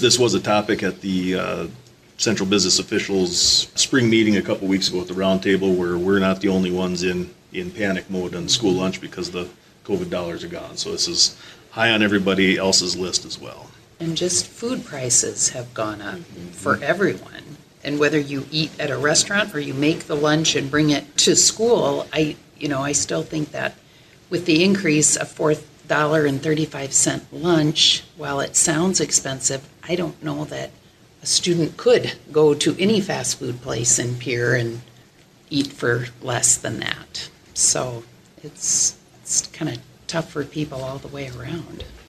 This was a topic at the Central Business Officials spring meeting a couple weeks ago at the roundtable, where we're not the only ones in panic mode on school lunch because the COVID dollars are gone. So this is high on everybody else's list as well. And just food prices have gone up for everyone. And whether you eat at a restaurant or you make the lunch and bring it to school, I still think that with the increase of $4.35 lunch, while it sounds expensive, I don't know that a student could go to any fast food place in Pierre and eat for less than that. So it's kind of tough for people all the way around.